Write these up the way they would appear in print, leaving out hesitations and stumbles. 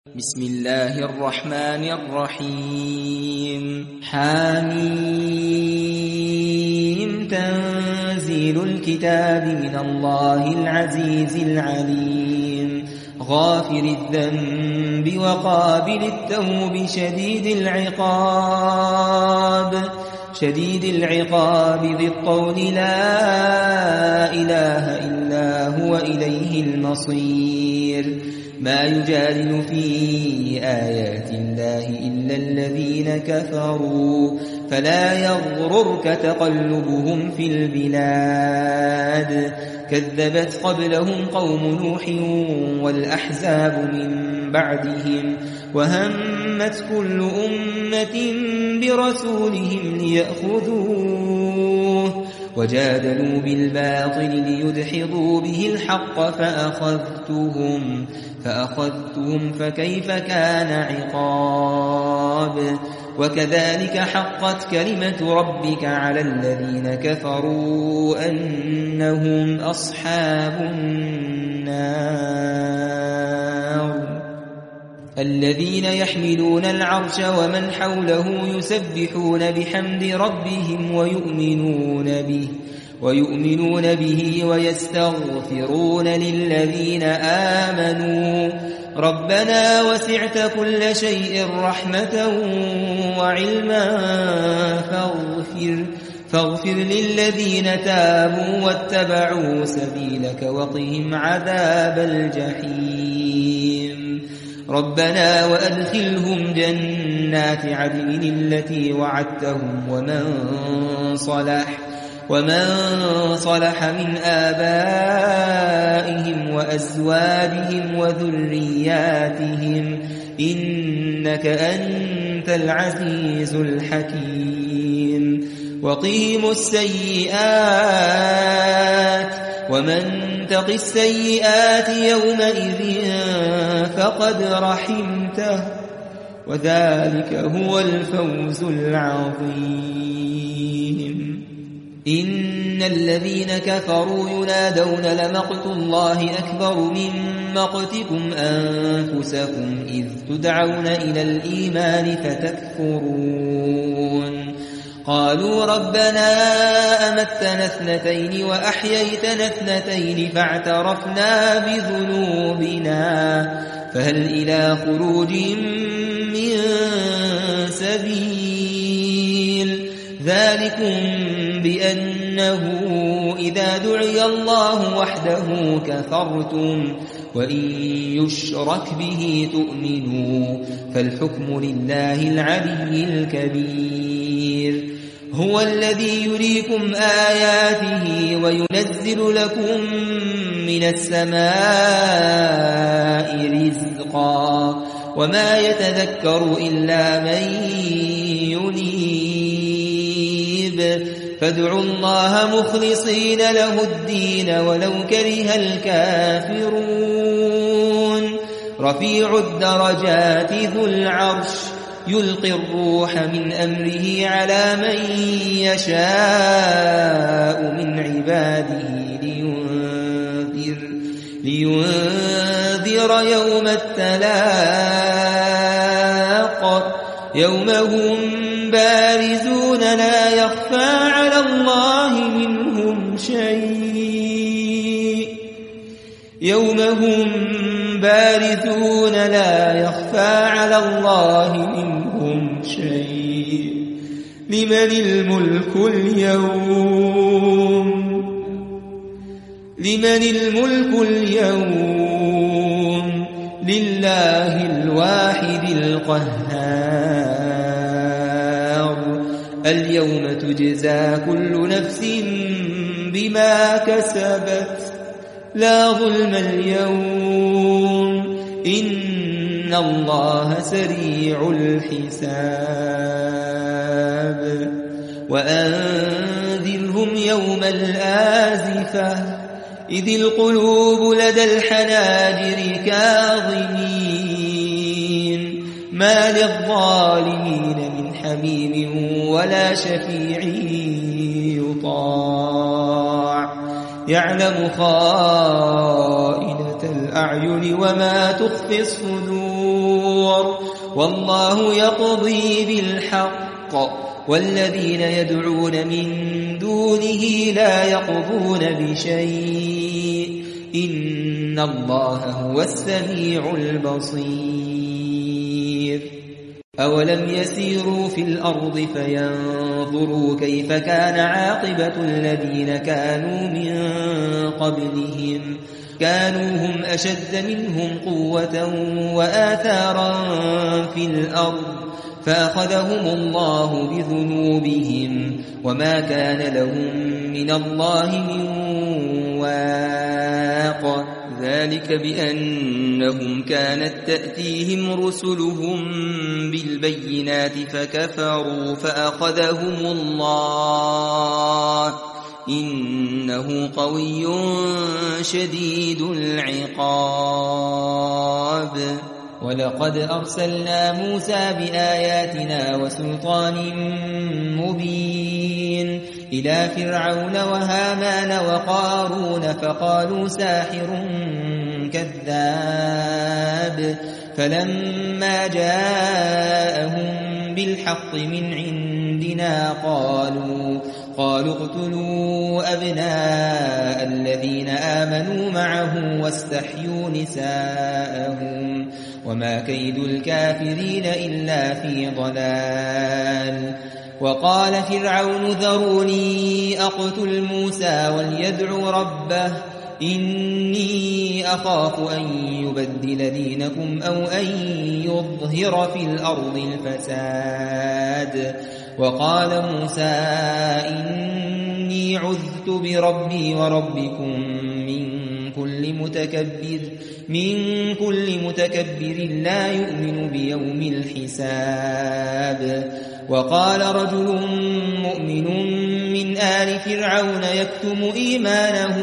بسم الله الرحمن الرحيم حميم تنزيل الكتاب من الله العزيز العليم غافر الذنب وقابل التوب شديد العقاب ذي الطول لا إله إلا هو إليه المصير ما يجادل في آيات الله إلا الذين كفروا فلا يغررك تقلبهم في البلاد كذبت قبلهم قوم نوح والأحزاب من بعدهم وهمت كل أمة برسولهم ليأخذوه وجادلوا بالباطل ليدحضوا به الحق فأخذتهم فكيف كان عقاب وكذلك حقت كلمة ربك على الذين كفروا أنهم أصحاب النار الذين يحملون العرش ومن حوله يسبحون بحمد ربهم ويؤمنون به ويستغفرون للذين آمنوا ربنا وسعت كل شيء رحمة وعلما فاغفر للذين تابوا واتبعوا سبيلك وقهم عذاب الجحيم ربنا وأدخلهم جنات عدن التي وعدتهم ومن صلح من آبائهم وأزواجهم وذرياتهم إنك أنت العزيز الحكيم وقهم السيئات ومن تق السيئات يومئذ فقد رحمته وذلك هو الفوز العظيم إن الذين كفروا ينادون لمقت الله أكبر من مقتكم أنفسكم إذ تدعون إلى الإيمان فتكفرون قالوا ربنا أمتنا اثنتين وأحييتنا اثنتين فاعترفنا بذنوبنا فهل إلى خروج من سبيل ذلكم بأنه إذا دعي الله وحده كفرتم وإن يشرك به تؤمنوا فالحكم لله العلي الكبير هو الذي يريكم آياته وينزل لكم من السماء رزقا وما يتذكر إلا من ينيب فادعوا الله مخلصين له الدين ولو كره الكافرون رفيع الدرجات ذو العرش يلقي الروح من أمره على من يشاء من عباده لينذر يوم التلاق يوم هم بارزون لا يخفى على الله منهم شيء يوم هم بارزون لا يخفى على الله منهم شيء لمن الملك اليوم لله الواحد القهار اليوم تجزى كل نفس بما كسبت لا ظلم اليوم إن الله سريع الحساب وأنذرهم يوم الآزفة إذ القلوب لدى الحناجر كاظمين ما للظالمين من حميم ولا شفيع يطاع يعلم خائنة الأعين وما تخفي الصدور الزبر والله يقضي بالحق والذين يدعون من دونه لا يقضون بشيء إن الله هو السميع البصير أولم يسيروا في الأرض فينظروا كيف كان عاقبة الذين كانوا من قبلهم كانوا هم أشد منهم قوة وآثارا في الأرض فأخذهم الله بذنوبهم وما كان لهم من الله من واق ذلك بأنهم كانت تأتيهم رسلهم بالبينات فكفروا فأخذهم الله إنه قوي شديد العقاب ولقد أرسلنا موسى بآياتنا وسلطان مبين إلى فرعون وهامان وقارون فقالوا ساحر كذاب فلما جاءهم بالحق من عندنا قالوا اقتلوا أبناء الذين آمنوا معه واستحيوا نساءهم وما كيد الكافرين إلا في ضلال وقال فرعون ذروني أقتل موسى وليدع ربه إني أخاف أن يبدل دينكم أو أن يظهر في الأرض الفساد وقال موسى إني عذت بربي وربكم من كل متكبر لا يؤمن بيوم الحساب وقال رجل مؤمن من آل فرعون يكتم إيمانه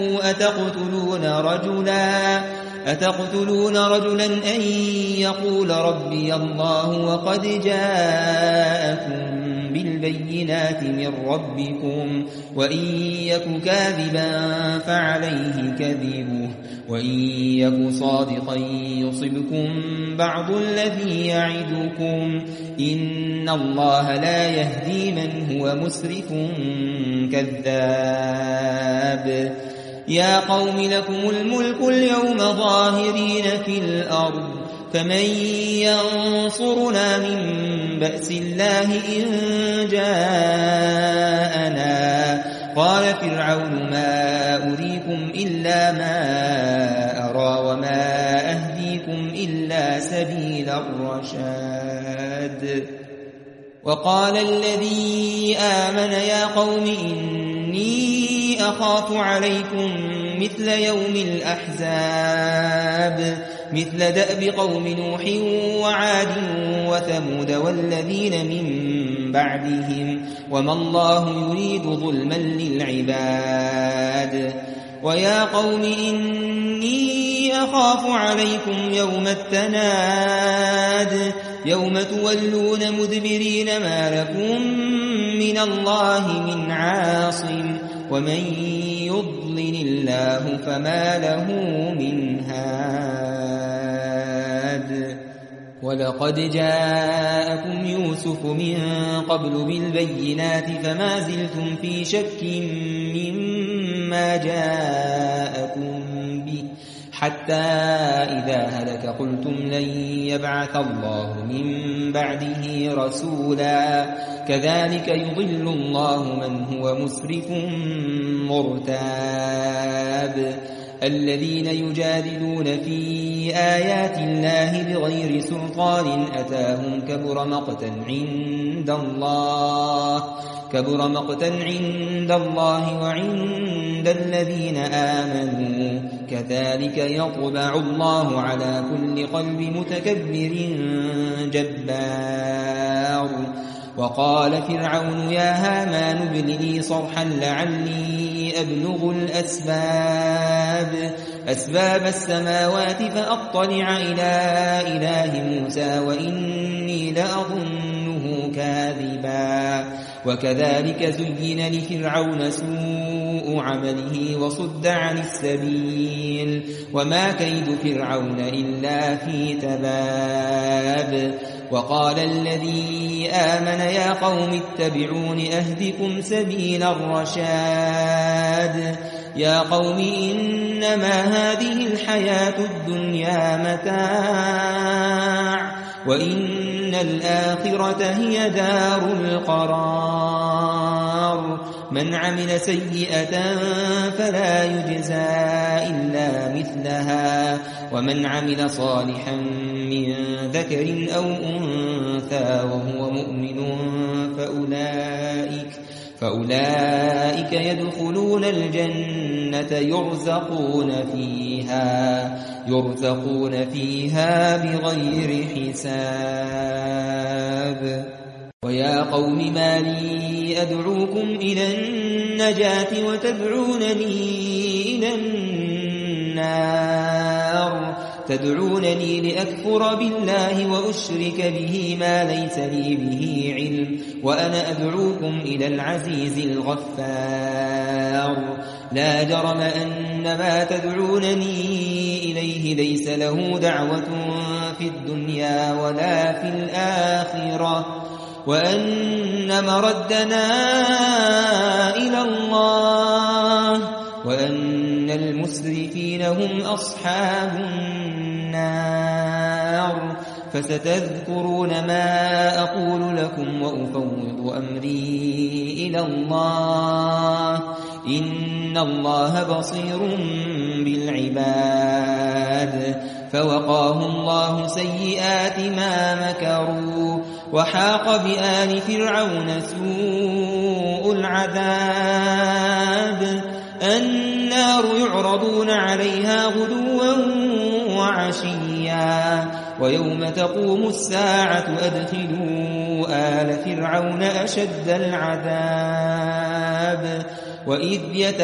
أتقتلون رجلا أن يقول ربي الله وقد جاءكم بالبينات من ربكم وإن يك كاذبا فعليه كذبه وإن يك صادقا يصبكم بعض الذي يعدكم إن الله لا يهدي من هو مسرف كذاب يا قوم لكم الملك اليوم ظاهرين في الأرض فمن ينصرنا من بأس الله إن جاءنا قال فرعون ما أريكم إلا ما أرى وما أهديكم إلا سبيل الرشاد وقال الذي آمن يا قوم إني أخاف عليكم مثل يوم الأحزاب مثل دأب قوم نوح وعاد وثمود والذين من بعدهم وما الله يريد ظلما للعباد ويا قوم إني أخاف عليكم يوم التناد يوم تولون مدبرين ما لكم من الله من عاصم ومن يضلل الله فما له من هاد ولقد جاءكم يوسف من قبل بالبينات فما زلتم في شك مما جاءكم به حتى إذا هلك قلتم لن يبعث الله من بعده رسولا كذلك يضل الله من هو مسرف مرتاب الذين يجادلون في آيات الله بغير سلطان أتاهم كبر مقتا عند الله وعند الذين آمنوا كذلك يطبع الله على كل قلب متكبر جبار وقال فرعون يا هامان ابن لي صرحا لعلي أبلغ أسباب السماوات فأطلع إلى إله موسى وإني لأظنه كاذبا وكذلك زين لفرعون سوء سوء عمله وصد عن السبيل وما كيد فرعون إلا في تباب وقال الذي آمن يا قوم اتبعون أهدكم سبيل الرشاد يا قوم إنما هذه الحياة الدنيا متاع وإن الآخرة هي دار القرار من عمل سيئة فلا يجزى إلا مثلها ومن عمل صالحا من ذكر أو أنثى وهو مؤمن فأولئك يدخلون الجنة يرزقون فيها بغير حساب ويا قوم ما لي أدعوكم إلى النجاة وتدعونني إلى النار تدعونني لأكفر بالله وأشرك به ما ليس لي به علم وأنا أدعوكم إلى العزيز الغفار لا جرم أن ما تدعونني إليه ليس له دعوة في الدنيا ولا في الآخرة وأن مردنا إلى الله وأن المسرفين هم أصحاب النار فستذكرون ما أقول لكم وأفوض أمري إلى الله إن الله بصير بالعباد فوقاه الله سيئات ما مكروا وحاق بآل فرعون سوء العذاب النار يعرضون عليها غدوا وعشيا ويوم تقوم الساعة أدخلوا آل فرعون أشد العذاب وإذ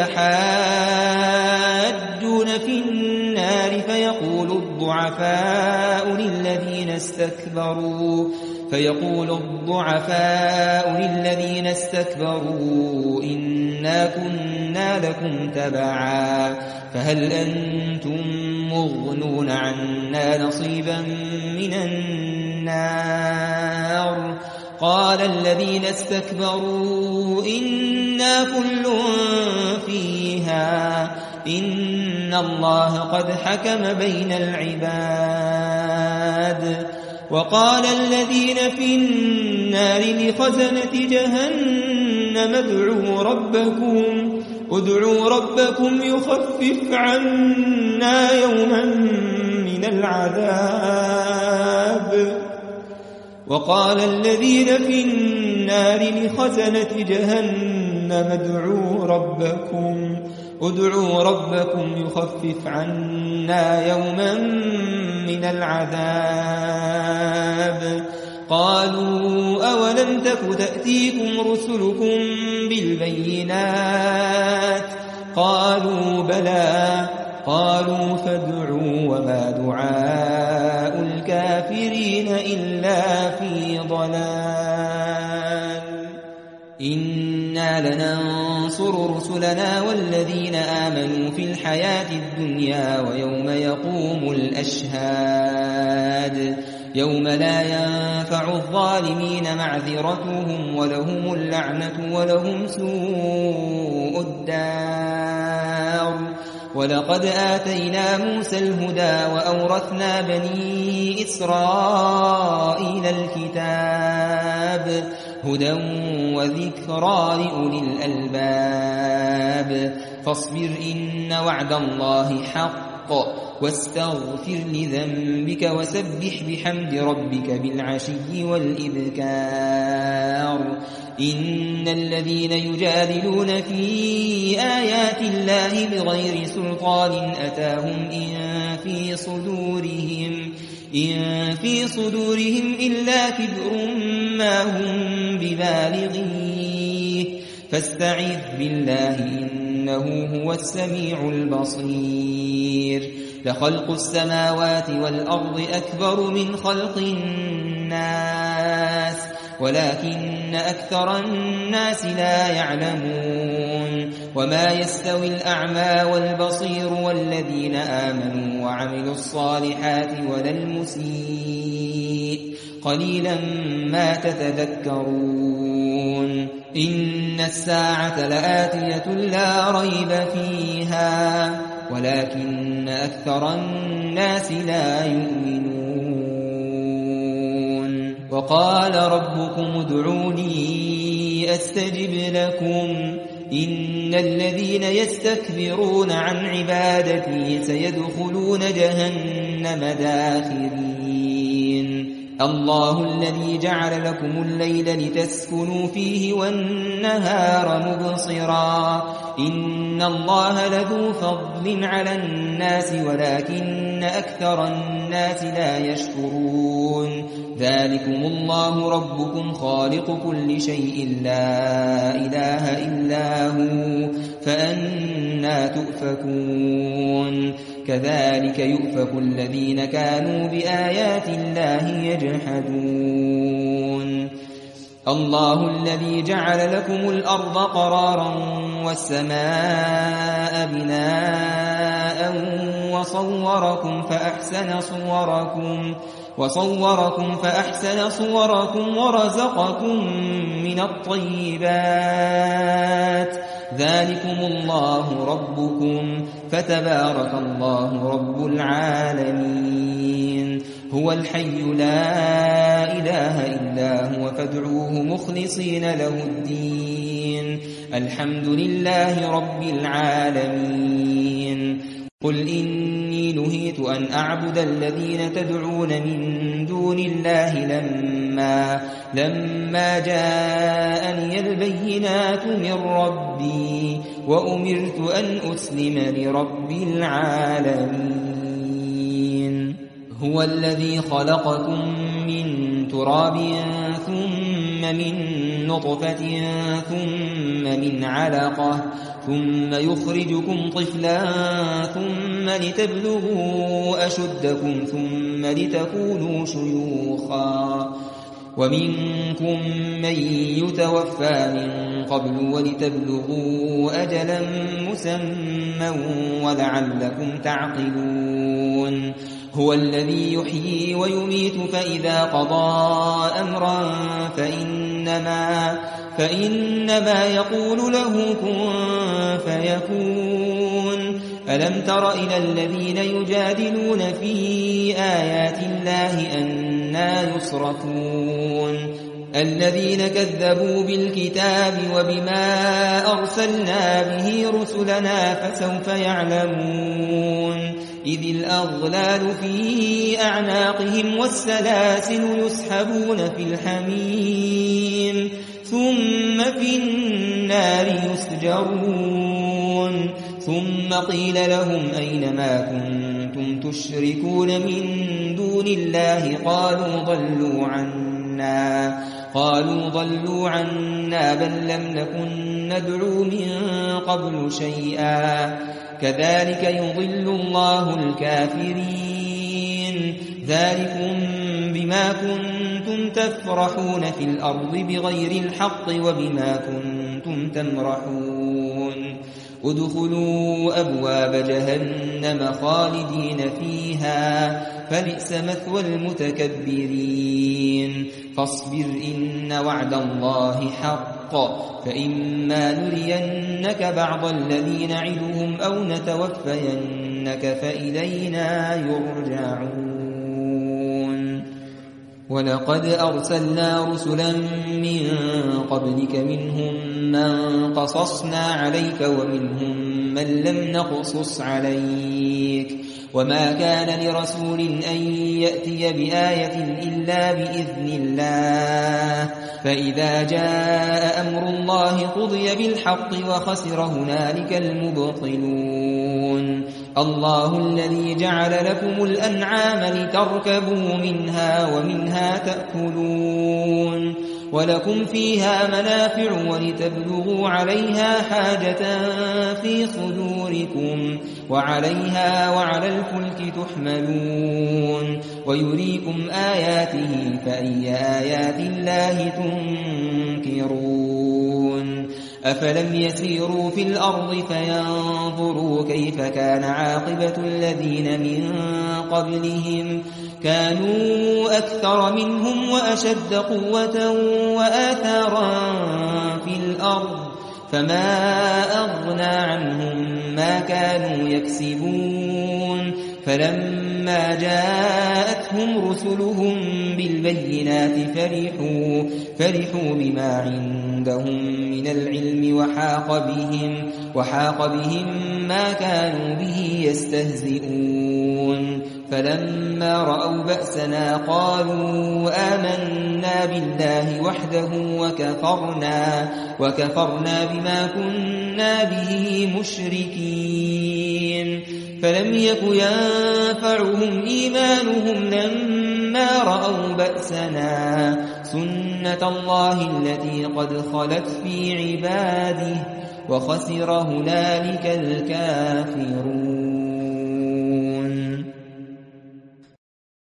يتحاجون في النار فيقول الضعفاء للذين استكبروا إنا كنا لكم تبعا فهل أنتم مغنون عنا نصيبا من النار قال الذين استكبروا إنا كل فيها إن الله قد حكم بين العباد وقال الذين في النار لخزنة جهنم ادعوا ربكم يخفف عنا يوما من العذاب وقال الذين في النار لخزنة جهنم ادعوا ربكم يخفف عنا يوما من العذاب قالوا أولم تك تأتيكم رسلكم بالبينات قالوا بلى قالوا فادعوا وما دعاء الكافرين إلا في ضلال إنا لننصر رسلنا والذين آمنوا في الحياة الدنيا ويوم يقوم الأشهاد يوم لا ينفع الظالمين معذرتهم ولهم اللعنة ولهم سوء الدار ولقد آتينا موسى الهدى وأورثنا بني إسرائيل الكتاب هدى وذكرى لأولي الألباب فاصبر إن وعد الله حق واستغفر لذنبك وسبح بحمد ربك بالعشي والإبكار إن الذين يجادلون في آيات الله بغير سلطان أتاهم إن في صدورهم إلا كبر ما هم ببالغيه فاستعذ بالله إنه هو السميع البصير لخلق السماوات والأرض أكبر من خلق الناس ولكن أكثر الناس لا يعلمون وما يستوي الأعمى والبصير والذين آمنوا وعملوا الصالحات ولا المسيء قليلا ما تتذكرون إن الساعة لآتية لا ريب فيها ولكن أكثر الناس لا يؤمنون وقال ربكم ادعوني أستجب لكم إن الذين يستكبرون عن عبادتي سيدخلون جهنم داخرين الله الذي جعل لكم الليل لتسكنوا فيه والنهار مبصرا إن الله لذو فضل على الناس ولكن أكثر الناس لا يشكرون ذلكم الله ربكم خالق كل شيء لا إله إلا هو فأنى تؤفكون كذلك يؤفك الذين كانوا بآيات الله يجحدون الله الذي جعل لكم الأرض قرارا والسماء بناء وصوركم فأحسن صوركم ورزقكم من الطيبات ذلكم الله ربكم فتبارك الله رب العالمين هو الحي لا إله إلا هو فادعوه مخلصين له الدين الحمد لله رب العالمين قل إني نهيت أن أعبد الذين تدعون من دون الله لما جاءني البينات من ربي وأمرت أن أسلم لرب العالمين هو الذي خلقكم من تراب ثم من نطفة ثم من علقة ثم يخرجكم طفلا ثم لتبلغوا أشدكم ثم لتكونوا شيوخا ومنكم من يتوفى من قبل ولتبلغوا أجلا مسمى ولعلكم تعقلون هو الذي يحيي ويميت فإذا قضى أمرا فإنما يقول له كن فيكون ألم تر إلى الذين يجادلون في آيات الله أنى يصرفون الذين كذبوا بالكتاب وبما أرسلنا به رسلنا فسوف يعلمون إذ الأغلال في أعناقهم والسلاسل يسحبون في الحميم ثم في النار يسجرون ثم قيل لهم أين ما كنتم تشركون من دون الله قالوا ضلوا عنا بل لم نكن ندعو من قبل شيئا كذلك يضل الله الكافرين ذلكم بما كنتم تفرحون في الأرض بغير الحق وبما كنتم تمرحون ادخلوا أبواب جهنم خالدين فيها فبئس مثوى المتكبرين فاصبر إن وعد الله حق فإما نرينك بعض الذي نعدهم أو نتوفينك فإلينا يرجعون ولقد أرسلنا رسلا من قبلك منهم من قصصنا عليك ومنهم من لم نقصص عليك وما كان لرسول أن يأتي بآية إلا بإذن الله فإذا جاء أمر الله قضي بالحق وخسر هنالك المبطلون الله الذي جعل لكم الأنعام لتركبوا منها ومنها تأكلون ولكم فيها منافع ولتبلغوا عليها حاجة في صدوركم وعليها وعلى الفلك تحملون ويريكم آياته فأي آيات الله تنكرون أفلم يسيروا في الأرض فينظروا كيف كان عاقبة الذين من قبلهم كانوا أكثر منهم وأشد قوة وآثارا في الأرض فما أغنى عنهم ما كانوا يكسبون فلما جاءتهم رسلهم بالبينات فرحوا بما عندهم من العلم وحاق بهم ما كانوا به يستهزئون فلما رأوا بأسنا قالوا آمنا بالله وحده وكفرنا بما كنا به مشركين فلم يك ينفعهم إيمانهم لما رأوا بأسنا سنة الله التي قد خلت في عباده وخسر هنالك الكافرون